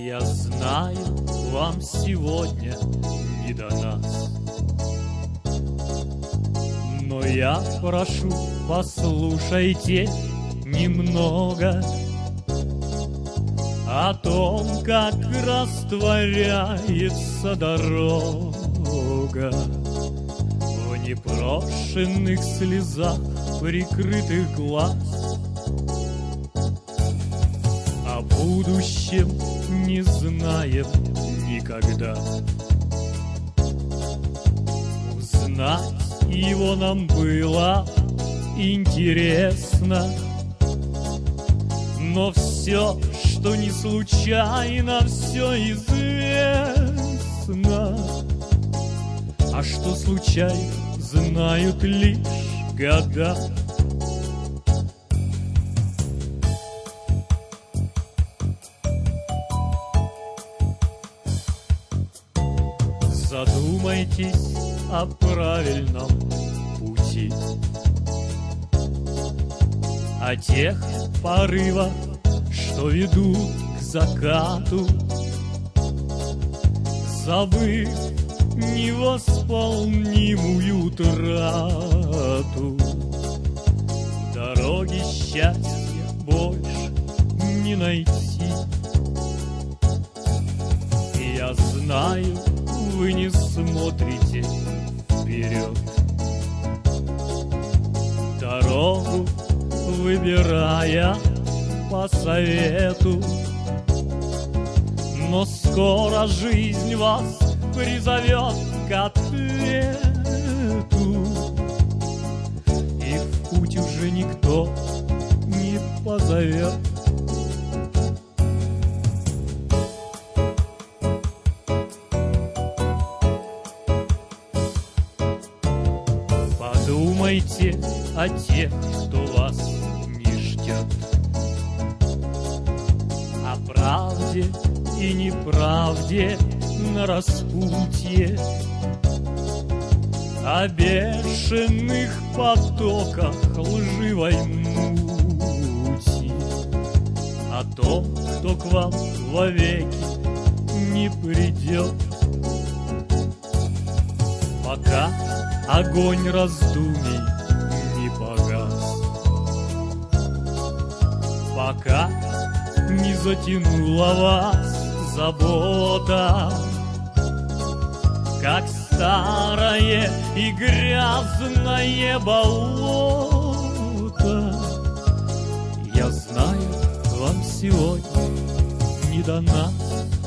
Я знаю, вам сегодня не до нас, но я прошу, послушайте немного о том, как растворяется дорога в непрошенных слезах прикрытых глаз. О будущем не знаем никогда. Узнать его нам было интересно, но все, что не случайно, все известно. А что случайно, знают лишь года. Задумайтесь о правильном пути, о тех порывах, что ведут к закату, забыв невосполнимую трату. В дороге счастья больше не найти. Я знаю, вы не смотрите вперед, дорогу выбирая по совету, но скоро жизнь вас призовет к ответу, и в путь уже никто не позовет. Подумайте о тех, кто вас не ждет, о правде и неправде на распутье, о бешеных потоках лживой мути, о том, кто к вам вовеки не придет, пока огонь раздумий не погас, пока не затянула вас забота, как старое и грязное болото. Я знаю, вам сегодня не до нас,